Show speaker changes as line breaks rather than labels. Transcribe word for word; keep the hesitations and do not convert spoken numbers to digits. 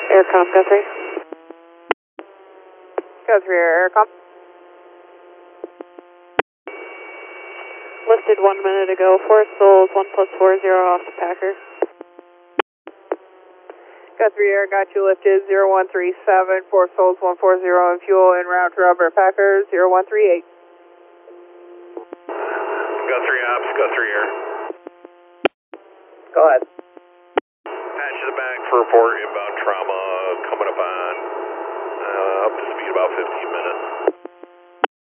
Aircom, go three. Go three, Aircom. Lifted one minute ago, four souls, one plus four, zero off the Packer. Got three air, got you lifted, zero one three seven, four souls, one four zero, and fuel en route to Robert Packer, zero one three eight.
Got three ops, got three air.
Go ahead.
Patch to the back for report, inbound trauma, coming up on, uh, up to speed about fifteen minutes.